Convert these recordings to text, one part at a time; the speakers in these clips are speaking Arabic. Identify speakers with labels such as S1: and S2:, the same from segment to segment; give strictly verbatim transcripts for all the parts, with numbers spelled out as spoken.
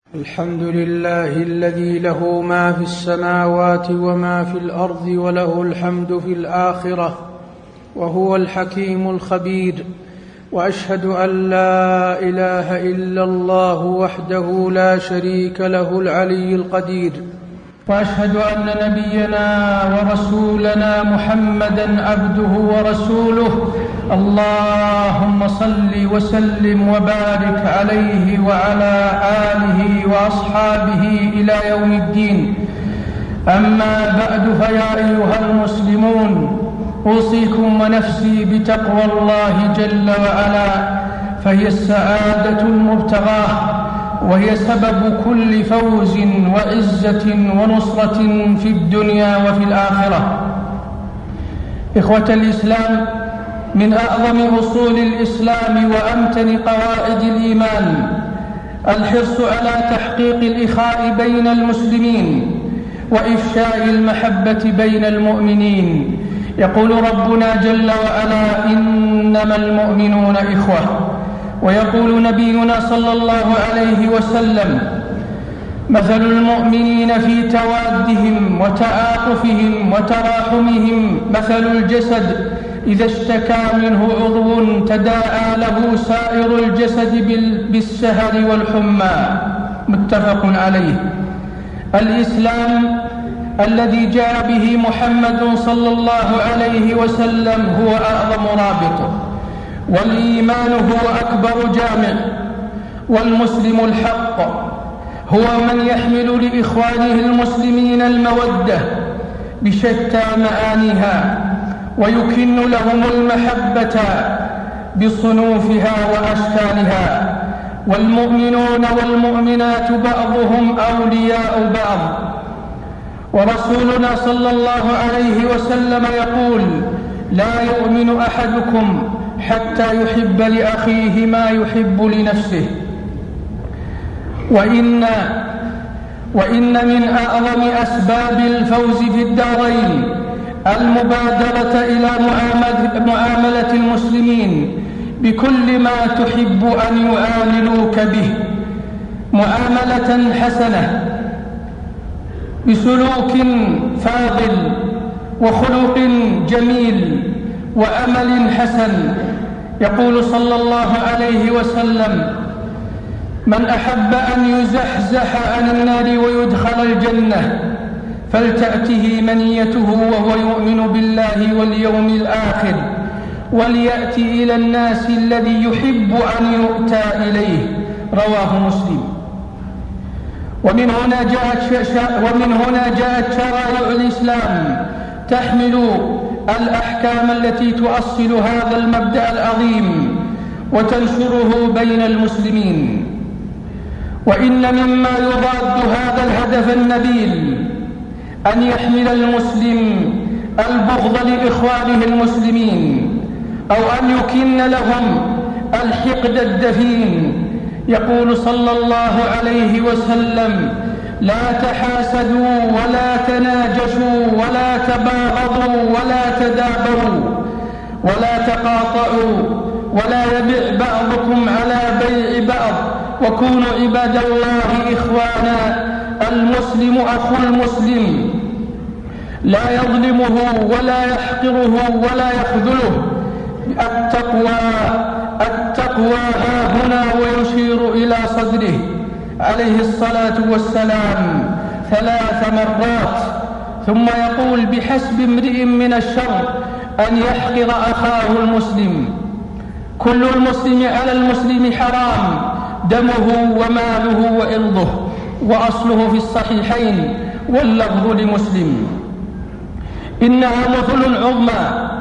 S1: الحمد لله الذي له ما في السماوات وما في الأرض وله الحمد في الآخرة وهو الحكيم الخبير. وأشهد أن لا إله إلا الله وحده لا شريك له العلي القدير. وأشهد أن نبينا ورسولنا محمدًا عبده ورسوله. اللهم صل وسلم وبارك عليه وعلى آله وأصحابه إلى يوم الدين. أما بعد، فيا أيها المسلمون، أوصيكم ونفسي بتقوى الله جل وعلا، فهي السعادة المبتغاة، وهي سبب كل فوز وعزة ونصرة في الدنيا وفي الآخرة. إخوة الإسلام، من أعظم أصول الإسلام وأمتن قواعد الإيمان الحرص على تحقيق الإخاء بين المسلمين وإفشاء المحبة بين المؤمنين. يقول ربنا جل وعلا: إنما المؤمنون إخوة. ويقول نبينا صلى الله عليه وسلم: مثل المؤمنين في توادهم وتعاطفهم وتراحمهم مثل الجسد إذا اشتكى منه عضو تداعى له سائر الجسد بالسهر والحمى. متفق عليه. الإسلام الذي جاء به محمد صلى الله عليه وسلم هو أعظم رابط، والإيمان هو أكبر جامع، والمسلم الحق هو من يحمل لإخوانه المسلمين المودة بشتى معانيها، ويكن لهم المحبة بصنوفها وأشكالها. والمؤمنون والمؤمنات بعضهم أولياء بعض. ورسولنا صلى الله عليه وسلم يقول: لا يؤمن أحدكم حتى يحب لأخيه ما يحب لنفسه. وإن, وإن من أعظم أسباب الفوز في الدارين المبادرة إلى معاملة المسلمين بكل ما تحب أن يعاملوك به معاملة حسنة، بسلوك فاضل وخلق جميل وأمل حسن. يقول صلى الله عليه وسلم: من أحب أن يزحزح عن النار ويدخل الجنة فلتأته منيته وهو يؤمن بالله واليوم الآخر، وليأتي إلى الناس الذي يحب أن يؤتى إليه. رواه مسلم. ومن هنا جاءت ومن هنا جاءت شرائع الإسلام تحمل الأحكام التي تؤصل هذا المبدأ العظيم وتنشره بين المسلمين. وإن مما يضاد هذا الهدف النبيل أن يحمل المسلم البغض لإخوانه المسلمين، أو أن يكن لهم الحقد الدفين. يقول صلى الله عليه وسلم: لا تحاسدوا ولا تناجشوا ولا تباغضوا ولا تدابروا ولا تقاطعوا ولا يبع بعضكم على بيع بعض، وكونوا عباد الله إخوانا. المسلم أخو المسلم، لا يظلمه ولا يحقره ولا يخذله. التقوى التقوى ها هنا، ويشير إلى صدره عليه الصلاة والسلام ثلاث مرات، ثم يقول: بحسب امرئ من الشر أن يحقر أخاه المسلم. كل المسلم على المسلم حرام، دمه وماله وإرضه، وأصله في الصحيحين واللفظ لمسلم. إنها مثل عظمى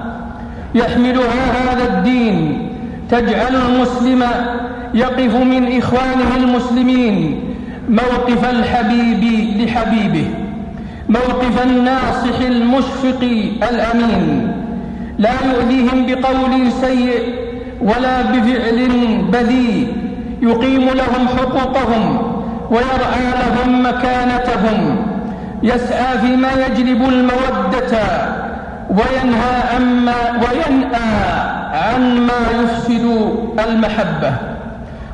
S1: يحملها هذا الدين، تجعل المسلم يقف من إخوانه المسلمين موقف الحبيب لحبيبه، موقف الناصح المشفق الأمين، لا يؤذيهم بقول سيء ولا بفعل بذيء، يقيم لهم حقوقهم ويرعى لهم مكانتهم، يسعى فيما يجلب المودة وينهى عما وينأى عن ما يفسد المحبة.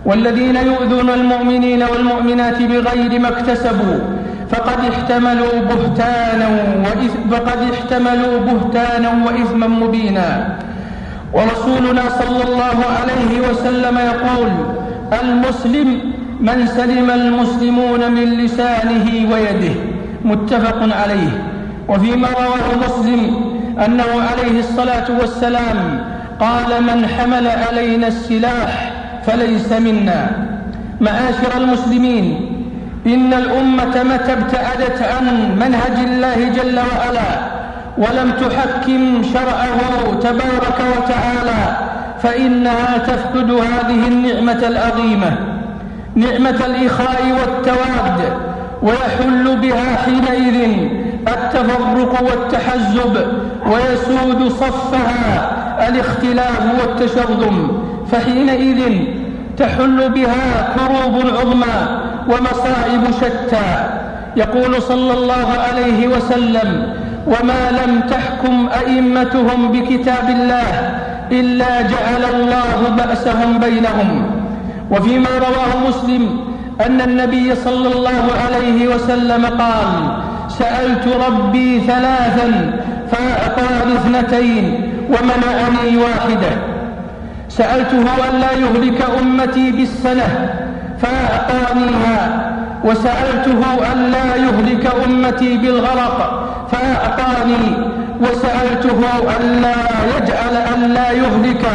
S1: والذين يؤذون المؤمنين والمؤمنات بغير ما اكتسبوا فقد احتملوا بهتانا وقد احتملوا بهتانا وإثما مبينا. ورسولنا صلى الله عليه وسلم يقول: المسلم من سلم المسلمون من لسانه ويده، متفق عليه. وفيما رواه مسلم أنه عليه الصلاة والسلام قال: من حمل علينا السلاح فليس منا. معاشر المسلمين، إن الأمة متى ابتعدت عن منهج الله جل وعلا ولم تحكم شرعه تبارك وتعالى فإنها تفقد هذه النعمة العظيمة، نعمة الإخاء والتواد، ويحل بها حينئذ التفرق والتحزب، ويسود صفها الاختلاف والتشرذم، فحينئذ تحل بها كروب عظمى ومصائب شتى. يقول صلى الله عليه وسلم: وما لم تحكم أئمتهم بكتاب الله إلا جعل الله بأسهم بينهم. وفيما رواه مسلم أن النبي صلى الله عليه وسلم قال: سألت ربي ثلاثا فأعطاني اثنتين ومنعني واحدة. سألته ألا يهلك أمتي بالسنة فأعطانيها، وسألته ألا يهلك أمتي بالغرق فأعطاني، وسألته ألا يجعل ألا يهلك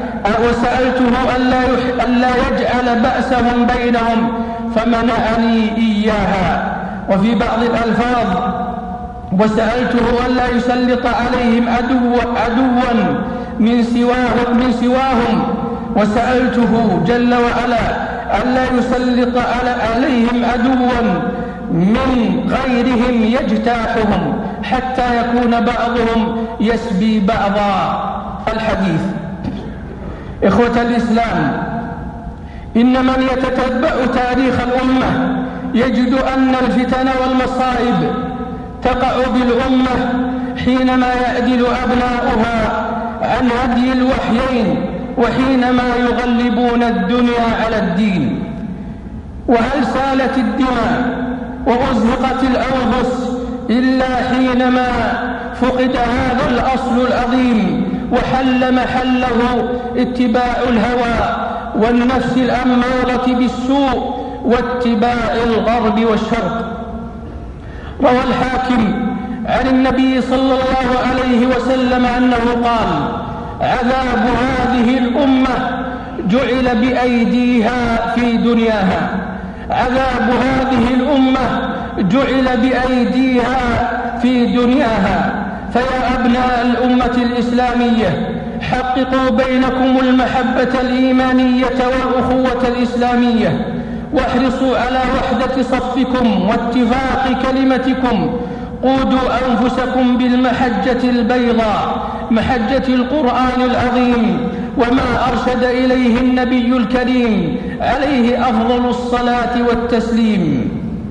S1: وسألته ألا يجعل بأسهم بينهم فمنعني إياها. وفي بعض الألفاظ: وسألته ألا يسلط عليهم عدوا عدوا من سواهم من سواهم وسألته جل وعلا ألا يسلط عليهم عدوا من غيرهم يجتاحهم حتى يكون بعضهم يسبي بعضا. الحديث. إخوة الإسلام، إن من يتتبع تاريخ الأمة يجد أن الفتن والمصائب تقع بالأمة حينما يعدل أبناؤها عن هدي الوحيين، وحينما يغلبون الدنيا على الدين. وهل سالت الدماء وأزهقت الأنفس إلا حينما فقد هذا الأصل العظيم وحل محله اتباع الهوى والنفس الأمارة بالسوء واتباع الغرب والشرق. روى الحاكم عن النبي صلى الله عليه وسلم أنه قال: عذاب هذه الأمة جعل بأيديها في دنياها عذاب هذه الأمة جعل بأيديها في دنياها. فيا أبناء الأمة الإسلامية، حققوا بينكم المحبة الإيمانية والأخوة الإسلامية، واحرصوا على وحدة صفكم واتفاق كلمتكم. قودوا أنفسكم بالمحجة البيضاء، محجة القرآن العظيم، وما أرشد إليه النبي الكريم عليه أفضل الصلاة والتسليم.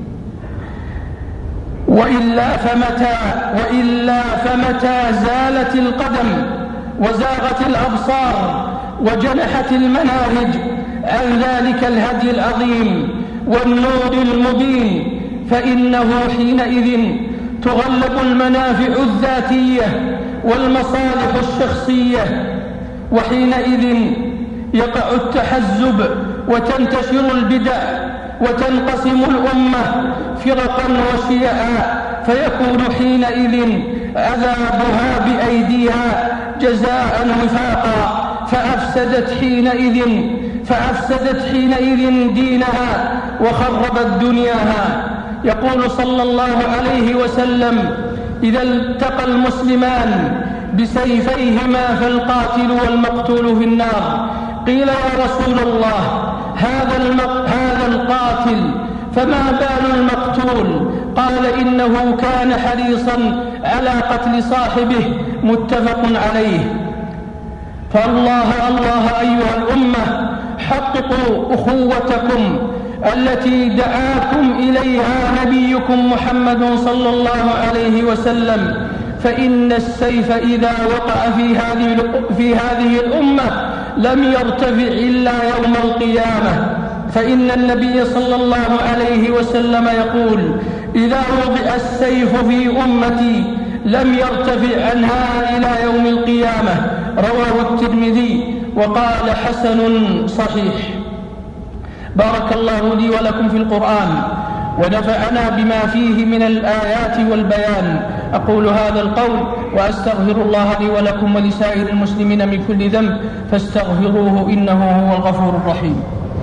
S1: وإلا فمتى وإلا فمتى زالت القدم وزاغت الأبصار وجنحت المناهج عن ذلك الهدي العظيم والنور المبين، فإنه حينئذ تغلب المنافع الذاتية والمصالح الشخصية، وحينئذ يقع التحزب وتنتشر البدع وتنقسم الأمة فرقا وشيعا، فيكون حينئذ عذابها بأيديها جزاء وفاقا، فأفسدت حينئذ فأفسدت حينئذ دينها وخربت دنياها. يقول صلى الله عليه وسلم: إذا التقى المسلمان بسيفيهما فالقاتل والمقتول في النار. قيل: يا رسول الله، هذا هذا القاتل، فما بال المقتول؟ قال: إنه كان حريصا على قتل صاحبه، متفق عليه. فالله الله أيها الأمة، حققوا أخوتكم التي دعاكم إليها نبيكم محمد صلى الله عليه وسلم، فإن السيف إذا وقع في هذه في هذه الأمة لم يرتفع إلا يوم القيامة، فإن النبي صلى الله عليه وسلم يقول: إذا وضع السيف في أمتي لم يرتفع عنها إلى يوم القيامة. رواه الترمذي وقال: حسن صحيح. بارك الله لي ولكم في القرآن ونفعنا بما فيه من الآيات والبيان. أقول هذا القول وأستغفر الله لي ولكم ولسائر المسلمين من كل ذنب فاستغفروه إنه هو الغفور الرحيم.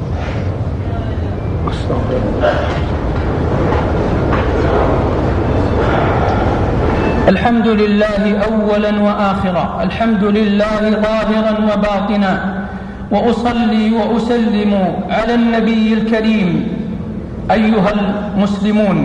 S1: الحمد لله أولا وآخرا، الحمد لله ظاهرا وباطنا، وأصلي وأسلم على النبي الكريم. أيها المسلمون،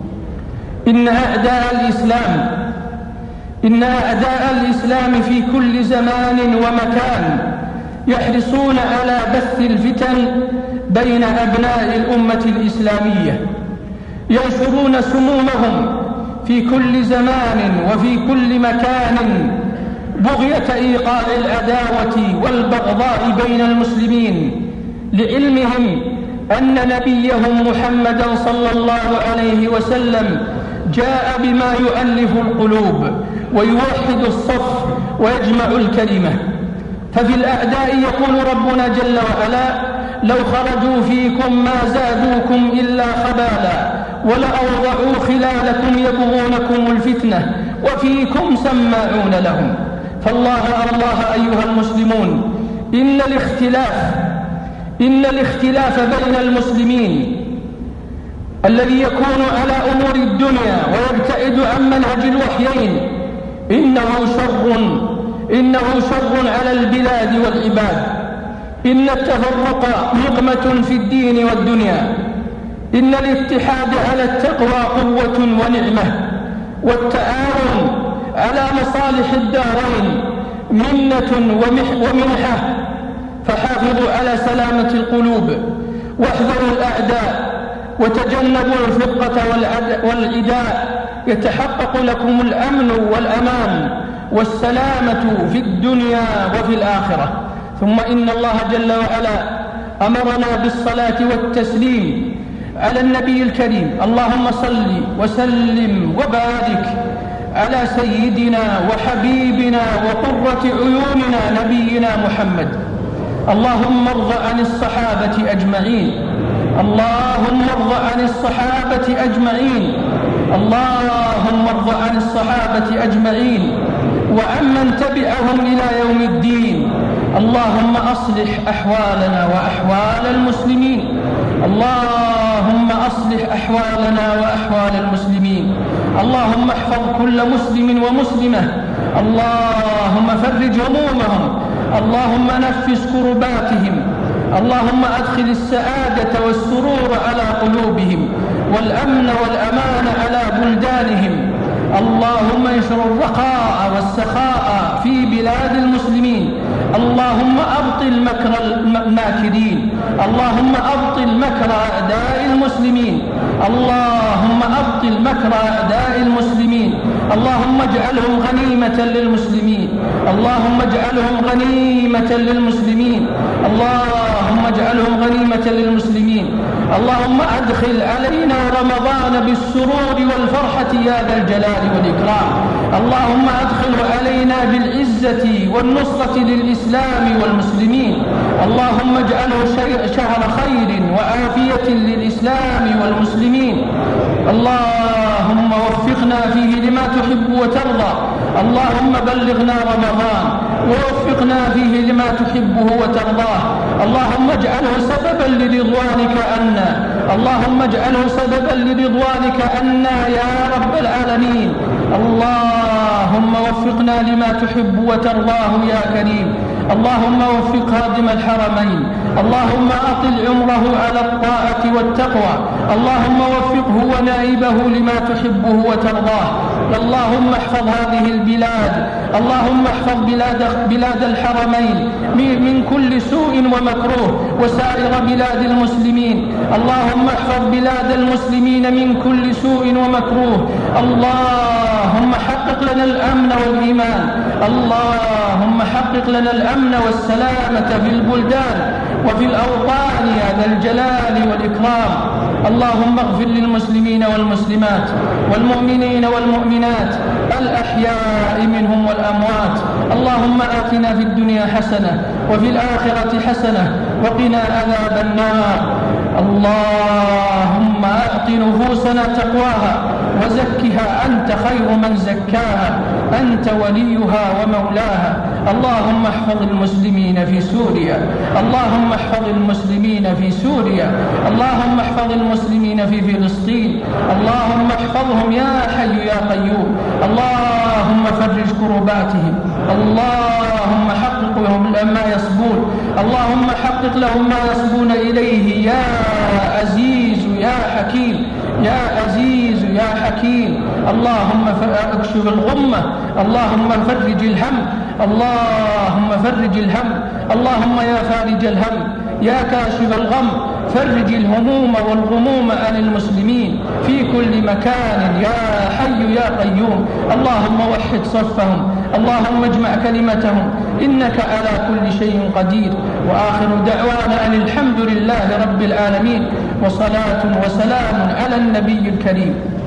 S1: إن أعداء الإسلام إن أعداء الإسلام في كل زمان ومكان يحرصون على بث الفتن بين أبناء الأمة الإسلامية، ينشرون سمومهم في كل زمان وفي كل مكان بغية إيقاع العداوة والبغضاء بين المسلمين، لعلمهم أن نبيهم محمدا صلى الله عليه وسلم جاء بما يؤلف القلوب ويوحد الصف ويجمع الكلمة. ففي الأعداء يقول ربنا جل وعلا: لو خرجوا فيكم ما زادوكم إلا خبالا ولأوضعوا خلالكم يبغونكم الفتنة وفيكم سماعون لهم. فالله الله أيها المسلمون، إن الاختلاف إن الاختلاف بين المسلمين الذي يكون على أمور الدنيا ويبتعد عن منهج الوحيين إنه شر إنه شر على البلاد والعباد. إن التفرق نقمة في الدين والدنيا. إن الاتحاد على التقوى قوة ونعمة، والتعاون على مصالح الدارين منة ومنحة. فحافظوا على سلامة القلوب واحذروا الأعداء وتجنبوا الفرقة والعداء، يتحقق لكم الأمن والأمان والسلامة في الدنيا وفي الآخرة. ثم إن الله جل وعلا أمرنا بالصلاة والتسليم على النبي الكريم. اللهم صل وسلم وبارك على سيدنا وحبيبنا وقرة عيوننا نبينا محمد. اللهم ارض عن الصحابة أجمعين اللهم ارض عن الصحابة أجمعين اللهم ارض عن الصحابة أجمعين وعمن تبعهم إلى يوم الدين. اللهم أصلح أحوالنا وأحوال المسلمين اللهم أصلح أحوالنا وأحوال المسلمين. اللهم احفظ كل مسلم ومسلمة. اللهم فرج همومهم. اللهم نفس كرباتهم. اللهم أدخل السعادة والسرور على قلوبهم والأمن والأمان على بلدانهم. اللهم انشر الرخاء والسخاء في بلاد المسلمين. اللهم أبطل مكر الماكرين. اللهم أبطل مكر أعداء المسلمين. اللهم أبطل مكر أعداء المسلمين. اللهم اجعلهم غنيمة للمسلمين. اللهم اجعلهم غنيمة للمسلمين. اللهم اجعلهم غنيمة للمسلمين. اللهم أدخل علينا رمضان بالسرور والفرحة يا ذا الجلال والإكرام. اللهم أدخله علينا بالعزة والنصرة للإسلام والمسلمين. اللهم اجعله شهر خير وعافية للإسلام والمسلمين. اللهم وفقنا فيه لما تحب وترضى. اللهم بلغنا رمضان ووفقنا فيه لما تحبه وترضاه. اللهم اجعله سببا لرضوانك عنا. اللهم اجعله سببا لرضوانك عنا يا رب العالمين. اللهم وفقنا لما تحب وترضاه يا كريم. اللهم وفق خادم الحرمين. اللهم أطل عمره على الطاعة والتقوى. اللهم وفقه ونائبه لما تحبه وترضاه. اللهم احفظ هذه البلاد. اللهم احفظ بلاد, بلاد الحرمين من كل سوء ومكروه وسائر بلاد المسلمين. اللهم احفظ بلاد المسلمين من كل سوء ومكروه. اللهم حقق لنا الأمن والإيمان. اللهم حقق لنا الأمن والسلامة في البلدان وفي الأوطان يا ذا الجلال والإكرام. اللهم اغفر للمسلمين والمسلمات والمؤمنين والمؤمنات الأحياء منهم والأموات. اللهم آتنا في الدنيا حسنة وفي الآخرة حسنة وقنا عذاب النار. اللهم أعط نفوسنا تقواها وزكها أنت خير من زكاها، أنت وليها ومولاها. اللهم احفظ المسلمين في سوريا. اللهم احفظ المسلمين في سوريا. اللهم احفظ المسلمين في فلسطين. اللهم احفظهم يا حي يا قيوم. اللهم فرج كرباتهم. اللهم حقق لهم ما يصبون. اللهم حقق لهم ما يصبون إليه يا عزيز يا حكيم، يا عزيز يا حكيم. اللهم اكشف الغمة. اللهم فرج الهم. اللهم فرج الهم. اللهم يا فارج الهم يا كاشف الغم فرج الهموم والغموم عن المسلمين في كل مكان يا حي يا قيوم. اللهم وحد صفهم. اللهم اجمع كلمتهم إنك على كل شيء قدير. وآخر دعوانا أن الحمد لله رب العالمين، وصلاة وسلام على النبي الكريم.